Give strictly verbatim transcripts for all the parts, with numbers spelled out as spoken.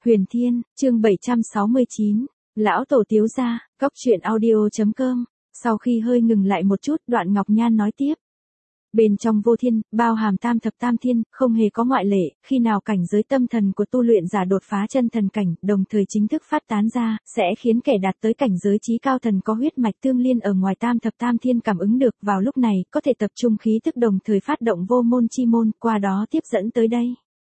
Huyền Thiên, chương bảy trăm sáu mươi chín, Lão Tổ Tiếu Gia, Cóc Truyện Audio.com. Sau khi hơi ngừng lại một chút, Đoạn Ngọc Nhan nói tiếp. Bên trong vô thiên, bao hàm tam thập tam thiên, không hề có ngoại lệ, khi nào cảnh giới tâm thần của tu luyện giả đột phá chân thần cảnh, đồng thời chính thức phát tán ra, sẽ khiến kẻ đạt tới cảnh giới chí cao thần có huyết mạch tương liên ở ngoài tam thập tam thiên cảm ứng được, vào lúc này, có thể tập trung khí tức đồng thời phát động vô môn chi môn, qua đó tiếp dẫn tới đây.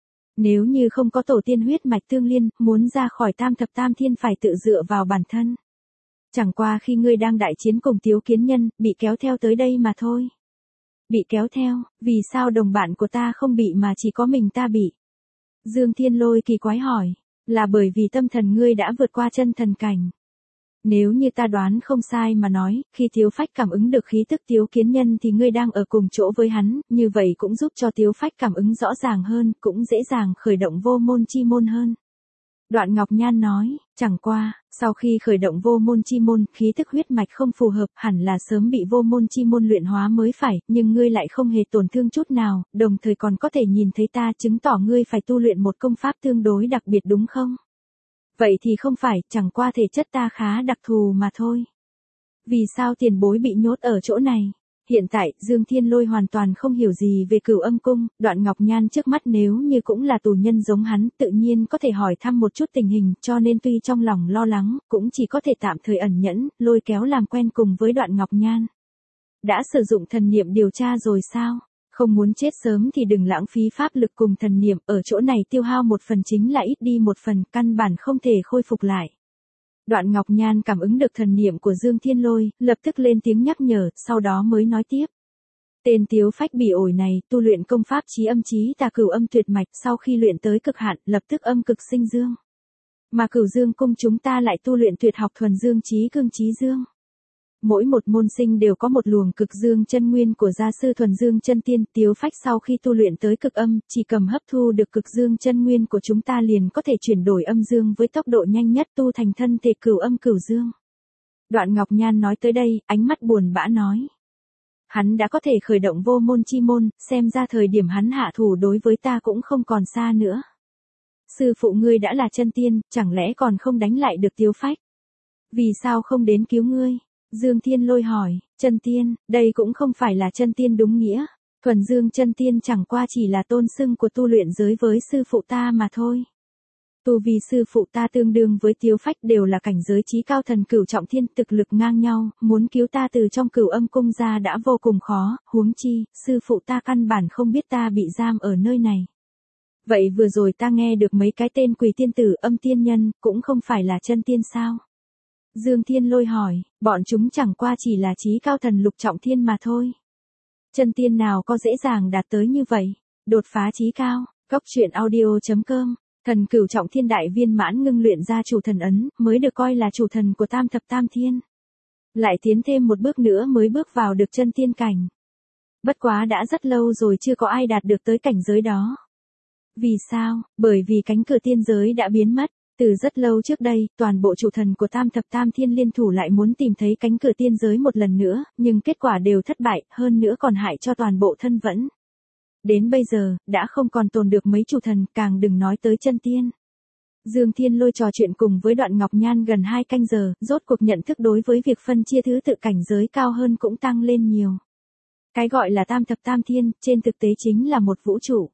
Nếu như không có tổ tiên huyết mạch tương liên, muốn ra khỏi tam thập tam thiên phải tự dựa vào bản thân. Chẳng qua khi ngươi đang đại chiến cùng Tiếu Kiến Nhân, bị kéo theo tới đây mà thôi. Bị kéo theo, vì sao đồng bạn của ta không bị mà chỉ có mình ta bị? Dương Thiên Lôi kỳ quái hỏi, là bởi vì tâm thần ngươi đã vượt qua chân thần cảnh. Nếu như ta đoán không sai mà nói, khi Tiếu Phách cảm ứng được khí tức Tiếu Kiến Nhân thì ngươi đang ở cùng chỗ với hắn, như vậy cũng giúp cho Tiếu Phách cảm ứng rõ ràng hơn, cũng dễ dàng khởi động vô môn chi môn hơn. Đoạn Ngọc Nhan nói, chẳng qua, sau khi khởi động vô môn chi môn, khí tức huyết mạch không phù hợp, hẳn là sớm bị vô môn chi môn luyện hóa mới phải, nhưng ngươi lại không hề tổn thương chút nào, đồng thời còn có thể nhìn thấy ta, chứng tỏ ngươi phải tu luyện một công pháp tương đối đặc biệt đúng không? Vậy thì không phải, chẳng qua thể chất ta khá đặc thù mà thôi. Vì sao tiền bối bị nhốt ở chỗ này? Hiện tại, Dương Thiên Lôi hoàn toàn không hiểu gì về Cửu Âm Cung, Đoạn Ngọc Nhan trước mắt nếu như cũng là tù nhân giống hắn, tự nhiên có thể hỏi thăm một chút tình hình, cho nên tuy trong lòng lo lắng, cũng chỉ có thể tạm thời ẩn nhẫn, lôi kéo làm quen cùng với Đoạn Ngọc Nhan. Đã sử dụng thần niệm điều tra rồi sao? Không muốn chết sớm thì đừng lãng phí pháp lực cùng thần niệm, ở chỗ này tiêu hao một phần chính là ít đi một phần, căn bản không thể khôi phục lại. Đoạn Ngọc Nhan cảm ứng được thần niệm của Dương Thiên Lôi, lập tức lên tiếng nhắc nhở, sau đó mới nói tiếp. Tên Tiếu Phách bỉ ổi này, tu luyện công pháp chí âm chí tà cửu âm tuyệt mạch, sau khi luyện tới cực hạn, lập tức âm cực sinh dương. Mà Cửu Dương cung chúng ta lại tu luyện tuyệt học thuần dương chí cương chí dương. Mỗi một môn sinh đều có một luồng cực dương chân nguyên của gia sư thuần dương chân tiên. Tiếu Phách sau khi tu luyện tới cực âm, chỉ cầm hấp thu được cực dương chân nguyên của chúng ta liền có thể chuyển đổi âm dương với tốc độ nhanh nhất, tu thành thân thể cửu âm cửu dương. Đoạn Ngọc Nhan nói tới đây, ánh mắt buồn bã nói. Hắn đã có thể khởi động vô môn chi môn, xem ra thời điểm hắn hạ thủ đối với ta cũng không còn xa nữa. Sư phụ ngươi đã là chân tiên, chẳng lẽ còn không đánh lại được Tiếu Phách? Vì sao không đến cứu ngươi? Dương Thiên Lôi hỏi, chân tiên, đây cũng không phải là chân tiên đúng nghĩa. Thuần dương chân tiên chẳng qua chỉ là tôn xưng của tu luyện giới với sư phụ ta mà thôi. Tu vi sư phụ ta tương đương với Tiếu Phách đều là cảnh giới chí cao thần cửu trọng thiên, thực lực ngang nhau, muốn cứu ta từ trong Cửu Âm cung ra đã vô cùng khó, huống chi, sư phụ ta căn bản không biết ta bị giam ở nơi này. Vậy vừa rồi ta nghe được mấy cái tên quỷ tiên tử, âm tiên nhân, cũng không phải là chân tiên sao? Dương Thiên Lôi hỏi, bọn chúng chẳng qua chỉ là chí cao thần lục trọng thiên mà thôi. Chân tiên nào có dễ dàng đạt tới như vậy, đột phá chí cao, Cóc Truyện Audio.com, thần cửu trọng thiên đại viên mãn ngưng luyện ra chủ thần ấn, mới được coi là chủ thần của tam thập tam thiên. Lại tiến thêm một bước nữa mới bước vào được chân tiên cảnh. Bất quá đã rất lâu rồi chưa có ai đạt được tới cảnh giới đó. Vì sao? Bởi vì cánh cửa tiên giới đã biến mất. Từ rất lâu trước đây, toàn bộ chủ thần của tam thập tam thiên liên thủ lại muốn tìm thấy cánh cửa tiên giới một lần nữa, nhưng kết quả đều thất bại, hơn nữa còn hại cho toàn bộ thân vẫn. Đến bây giờ, đã không còn tồn được mấy chủ thần, càng đừng nói tới chân tiên. Dương Thiên Lôi trò chuyện cùng với Đoạn Ngọc Nhan gần hai canh giờ, rốt cuộc nhận thức đối với việc phân chia thứ tự cảnh giới cao hơn cũng tăng lên nhiều. Cái gọi là tam thập tam thiên, trên thực tế chính là một vũ trụ.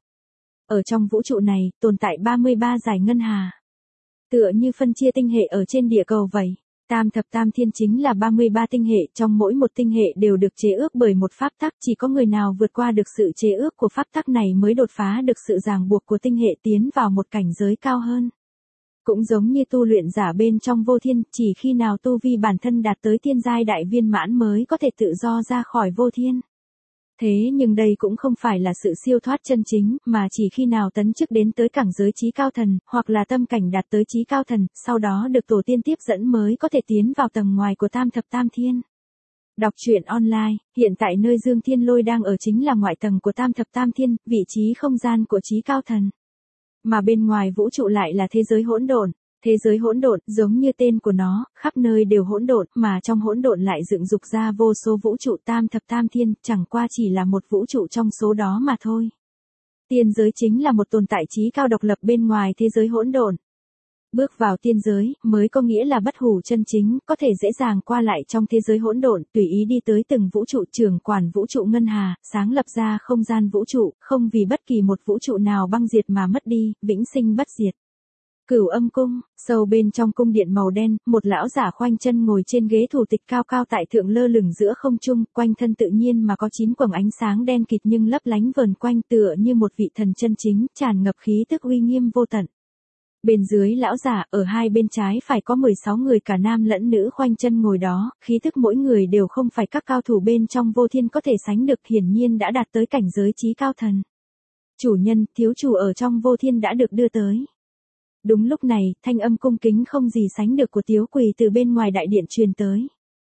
Ở trong vũ trụ này, tồn tại ba mươi ba dải ngân hà. Tựa như phân chia tinh hệ ở trên địa cầu vậy, tam thập tam thiên chính là ba mươi ba tinh hệ, trong mỗi một tinh hệ đều được chế ước bởi một pháp tắc, chỉ có người nào vượt qua được sự chế ước của pháp tắc này mới đột phá được sự ràng buộc của tinh hệ tiến vào một cảnh giới cao hơn. Cũng giống như tu luyện giả bên trong vô thiên, chỉ khi nào tu vi bản thân đạt tới thiên giai đại viên mãn mới có thể tự do ra khỏi vô thiên. Thế nhưng đây cũng không phải là sự siêu thoát chân chính, mà chỉ khi nào tấn chức đến tới cảnh giới chí cao thần, hoặc là tâm cảnh đạt tới chí cao thần, sau đó được tổ tiên tiếp dẫn mới có thể tiến vào tầng ngoài của tam thập tam thiên. Đọc truyện online, hiện tại nơi Dương Thiên Lôi đang ở chính là ngoại tầng của tam thập tam thiên, vị trí không gian của chí cao thần. Mà bên ngoài vũ trụ lại là thế giới hỗn độn. Thế giới hỗn độn, giống như tên của nó, khắp nơi đều hỗn độn, mà trong hỗn độn lại dựng dục ra vô số vũ trụ tam thập tam thiên, chẳng qua chỉ là một vũ trụ trong số đó mà thôi. Tiên giới chính là một tồn tại chí cao độc lập bên ngoài thế giới hỗn độn. Bước vào tiên giới, mới có nghĩa là bất hủ chân chính, có thể dễ dàng qua lại trong thế giới hỗn độn, tùy ý đi tới từng vũ trụ, trưởng quản vũ trụ ngân hà, sáng lập ra không gian vũ trụ, không vì bất kỳ một vũ trụ nào băng diệt mà mất đi, vĩnh sinh bất diệt. Cửu Âm cung, sâu bên trong cung điện màu đen, một lão giả khoanh chân ngồi trên ghế thủ tịch cao cao tại thượng lơ lửng giữa không trung, quanh thân tự nhiên mà có chín quầng ánh sáng đen kịt nhưng lấp lánh vờn quanh tựa như một vị thần chân chính, tràn ngập khí tức uy nghiêm vô tận. Bên dưới lão giả, ở hai bên trái phải có mười sáu người cả nam lẫn nữ khoanh chân ngồi đó, khí tức mỗi người đều không phải các cao thủ bên trong vô thiên có thể sánh được, hiển nhiên đã đạt tới cảnh giới chí cao thần. Chủ nhân, thiếu chủ ở trong vô thiên đã được đưa tới. Đúng lúc này, thanh âm cung kính không gì sánh được của Tiếu Quỳ từ bên ngoài đại điện truyền tới.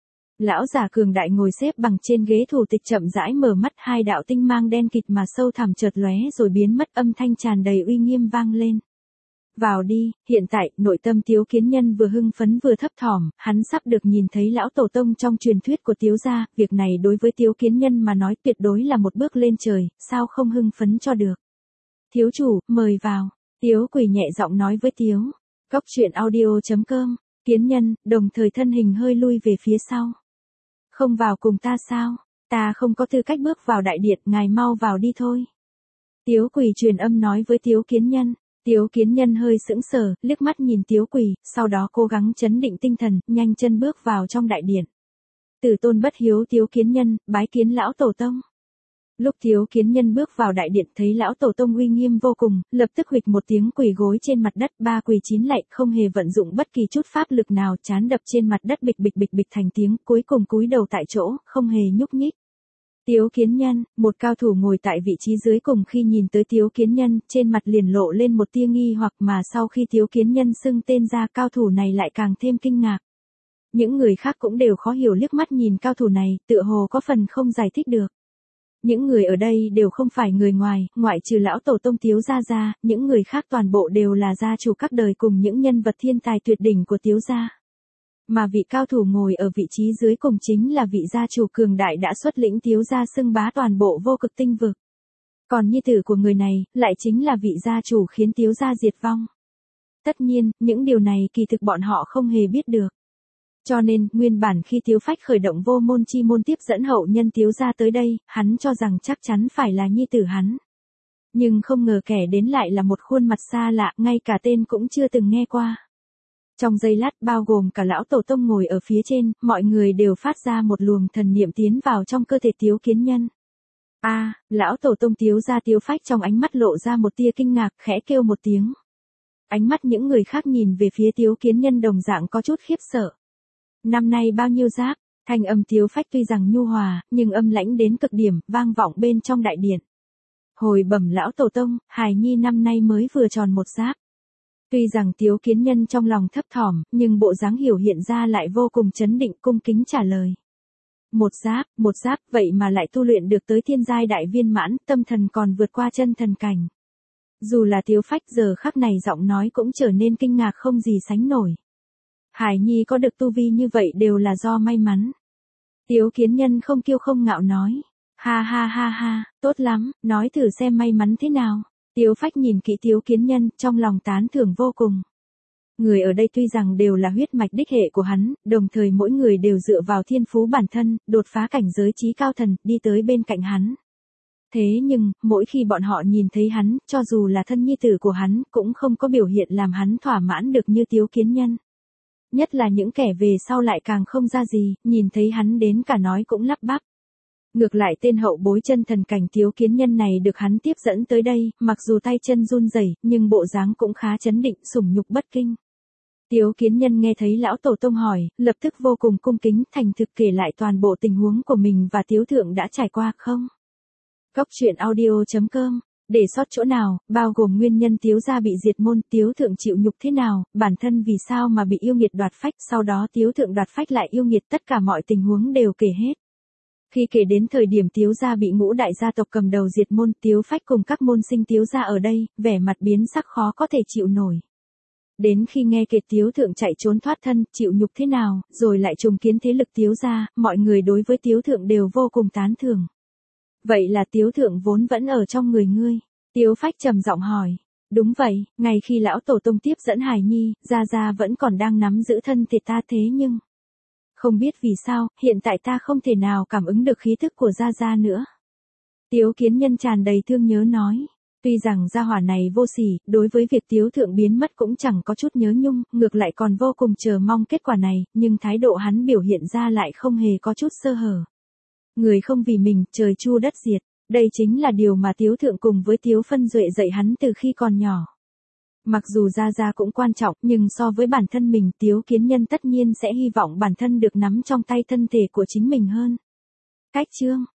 Lão giả cường đại ngồi xếp bằng trên ghế thủ tịch chậm rãi mở mắt, hai đạo tinh mang đen kịt mà sâu thẳm chợt lóe rồi biến mất, âm thanh tràn đầy uy nghiêm vang lên. Vào đi, hiện tại, nội tâm Tiếu Kiến Nhân vừa hưng phấn vừa thấp thỏm, hắn sắp được nhìn thấy lão tổ tông trong truyền thuyết của Tiếu gia, việc này đối với Tiếu Kiến Nhân mà nói tuyệt đối là một bước lên trời, sao không hưng phấn cho được. Thiếu chủ, mời vào. Tiếu Quỳ nhẹ giọng nói với Tiếu. Cốc truyện audio chấm com, Kiến Nhân, đồng thời thân hình hơi lui về phía sau. Không vào cùng ta sao? Ta không có tư cách bước vào đại điện, ngài mau vào đi thôi. Tiếu Quỳ truyền âm nói với Tiếu Kiến Nhân. Tiếu Kiến Nhân hơi sững sờ, liếc mắt nhìn Tiếu Quỳ, sau đó cố gắng trấn định tinh thần, nhanh chân bước vào trong đại điện. Tử tôn bất hiếu Tiếu Kiến Nhân, bái kiến lão tổ tông. Lúc Tiếu Kiến Nhân bước vào đại điện thấy lão tổ tông uy nghiêm vô cùng, lập tức huỵch một tiếng quỳ gối trên mặt đất, ba quỳ chín lạy, không hề vận dụng bất kỳ chút pháp lực nào, trán đập trên mặt đất bịch bịch bịch bịch thành tiếng, cuối cùng cúi đầu tại chỗ, không hề nhúc nhích. Tiếu Kiến Nhân, một cao thủ ngồi tại vị trí dưới cùng khi nhìn tới Tiếu Kiến Nhân, trên mặt liền lộ lên một tia nghi hoặc, mà sau khi Tiếu Kiến Nhân xưng tên ra, cao thủ này lại càng thêm kinh ngạc. Những người khác cũng đều khó hiểu liếc mắt nhìn cao thủ này, tựa hồ có phần không giải thích được. Những người ở đây đều không phải người ngoài, ngoại trừ lão tổ tông Tiếu gia ra, những người khác toàn bộ đều là gia chủ các đời cùng những nhân vật thiên tài tuyệt đỉnh của Tiếu gia. Mà vị cao thủ ngồi ở vị trí dưới cùng chính là vị gia chủ cường đại đã xuất lĩnh Tiếu gia xưng bá toàn bộ vô cực tinh vực. Còn nhi tử của người này, lại chính là vị gia chủ khiến Tiếu gia diệt vong. Tất nhiên, những điều này kỳ thực bọn họ không hề biết được. Cho nên, nguyên bản khi Tiếu Phách khởi động vô môn chi môn tiếp dẫn hậu nhân Tiếu gia tới đây, hắn cho rằng chắc chắn phải là nhi tử hắn. Nhưng không ngờ kẻ đến lại là một khuôn mặt xa lạ, ngay cả tên cũng chưa từng nghe qua. Trong giây lát, bao gồm cả lão tổ tông ngồi ở phía trên, mọi người đều phát ra một luồng thần niệm tiến vào trong cơ thể Tiếu Kiến Nhân. A, à, lão tổ tông Tiếu gia Tiếu Phách trong ánh mắt lộ ra một tia kinh ngạc, khẽ kêu một tiếng. Ánh mắt những người khác nhìn về phía Tiếu Kiến Nhân đồng dạng có chút khiếp sợ. Năm nay bao nhiêu giáp? Thanh âm Tiếu Phách tuy rằng nhu hòa, nhưng âm lãnh đến cực điểm, vang vọng bên trong đại điện. Hồi bẩm lão tổ tông, hài nhi năm nay mới vừa tròn một giáp. Tuy rằng Tiếu Kiến Nhân trong lòng thấp thỏm, nhưng bộ dáng hiểu hiện ra lại vô cùng chấn định, cung kính trả lời. Một giáp, một giáp, vậy mà lại tu luyện được tới thiên giai đại viên mãn, tâm thần còn vượt qua chân thần cảnh. Dù là Tiếu Phách giờ khắc này giọng nói cũng trở nên kinh ngạc không gì sánh nổi. Hải nhi có được tu vi như vậy đều là do may mắn. Tiếu Kiến Nhân không kiêu không ngạo nói. Ha ha ha ha, tốt lắm, nói thử xem may mắn thế nào. Tiếu Phách nhìn kỹ Tiếu Kiến Nhân, trong lòng tán thưởng vô cùng. Người ở đây tuy rằng đều là huyết mạch đích hệ của hắn, đồng thời mỗi người đều dựa vào thiên phú bản thân, đột phá cảnh giới chí cao thần, đi tới bên cạnh hắn. Thế nhưng, mỗi khi bọn họ nhìn thấy hắn, cho dù là thân nhi tử của hắn, cũng không có biểu hiện làm hắn thỏa mãn được như Tiếu Kiến Nhân. Nhất là những kẻ về sau lại càng không ra gì, nhìn thấy hắn đến cả nói cũng lắp bắp. Ngược lại tên hậu bối chân thần cảnh Tiếu Kiến Nhân này được hắn tiếp dẫn tới đây, mặc dù tay chân run rẩy, nhưng bộ dáng cũng khá chấn định, sủng nhục bất kinh. Tiếu Kiến Nhân nghe thấy lão tổ tông hỏi, lập tức vô cùng cung kính, thành thực kể lại toàn bộ tình huống của mình và Tiếu thượng đã trải qua không. Cốc truyện audio chấm com, để sót chỗ nào, bao gồm nguyên nhân Tiếu gia bị diệt môn, Tiếu thượng chịu nhục thế nào, bản thân vì sao mà bị yêu nghiệt đoạt phách, sau đó Tiếu thượng đoạt phách lại yêu nghiệt, tất cả mọi tình huống đều kể hết. Khi kể đến thời điểm Tiếu gia bị ngũ đại gia tộc cầm đầu diệt môn, Tiếu Phách cùng các môn sinh Tiếu gia ở đây, vẻ mặt biến sắc khó có thể chịu nổi. Đến khi nghe kể Tiếu thượng chạy trốn thoát thân, chịu nhục thế nào, rồi lại trùng kiến thế lực Tiếu gia, mọi người đối với Tiếu thượng đều vô cùng tán thưởng. Vậy là Tiếu thượng vốn vẫn ở trong người ngươi? Tiếu Phách trầm giọng hỏi. Đúng vậy, ngay khi lão tổ tông tiếp dẫn Hải Nhi, Gia Gia vẫn còn đang nắm giữ thân thể ta thế nhưng... Không biết vì sao, hiện tại ta không thể nào cảm ứng được khí thức của Gia Gia nữa. Tiếu Kiến Nhân tràn đầy thương nhớ nói. Tuy rằng gia hỏa này vô sỉ, đối với việc Tiếu Thượng biến mất cũng chẳng có chút nhớ nhung, ngược lại còn vô cùng chờ mong kết quả này, nhưng thái độ hắn biểu hiện ra lại không hề có chút sơ hở. Người không vì mình, trời chu đất diệt, đây chính là điều mà Tiếu Thượng cùng với Tiếu Phân Duệ dạy hắn từ khi còn nhỏ. Mặc dù Gia Gia cũng quan trọng, nhưng so với bản thân mình, Tiếu Kiến Nhân tất nhiên sẽ hy vọng bản thân được nắm trong tay thân thể của chính mình hơn. Cách chương